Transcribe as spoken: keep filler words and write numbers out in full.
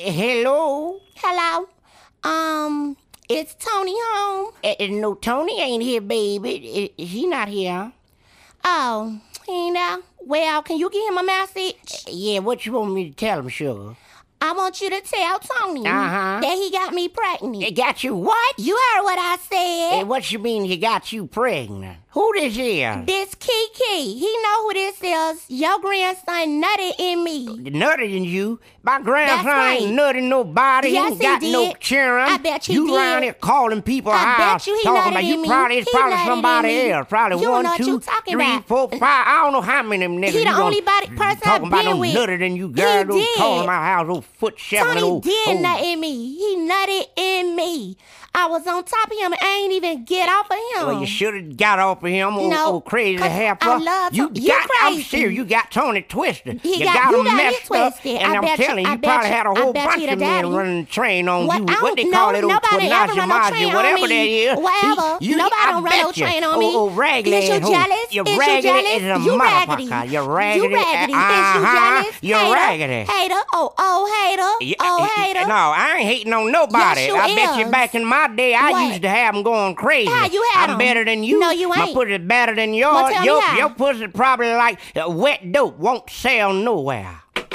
Hello? Hello? Um, is Tony home? Uh, no, Tony ain't here, baby. Uh, he not here. Oh, he ain't there? Well, can you give him a message? Uh, yeah, what you want me to tell him, sugar? I want you to tell Tony uh-huh. that he got me pregnant. He got you what? You heard what I said. Hey, what you mean he got you pregnant? Who this here? This Kiki. He know who this is. Your grandson nutted in me. Nutted in you? My grandson right. ain't nutted nobody. Yes, he ain't got he no did. children. I bet you You did. around here calling people I house. bet you he talking nutted about in you me. probably it's He probably nutted in somebody me. else. Probably You don't one, know what two, you talking three, about. four, five. I don't know how many of them niggas. He the you only gonna, body person talking I've about been no with. nutted in you, girl. He Don't did. calling my house, old foot shoving. Tony old, did old. nut in me. He nutted in me. I was on top of him and I ain't even get off of him. Well, you should have got off of him, old, No, old crazy 'cause heifer. I love you Tony. You got, I'm crazy. serious, you got Tony twisted. He you got- got you him got me messed up. twisted. And I I'm bet you- telling you, I you bet probably you- had a I whole bet bunch you the of men daddy. running the train on What? you. I What they don't- call no, it, old nobody ever run no Twanaji, train on whatever me. that is. Whatever. He- you- Nobody I don't run no bet you. train on Oh, me. oh, raggedy Is you ass hoe. jealous? You're Is you raggedy jealous? as a You raggedy. motherfucker. You're raggedy. You raggedy. Is you Uh-huh. jealous? You're hater. raggedy. Hater. Oh, oh, hater. Yeah, oh, y- y- hater. No, I ain't hating on nobody. Yes, you I bet you is. back in my day, I What? used to have them going crazy. How you had I'm 'em? better than you. No, you My ain't. pussy's better than yours. Well, tell me your, how. your pussy probably like uh, wet dope, won't sell nowhere.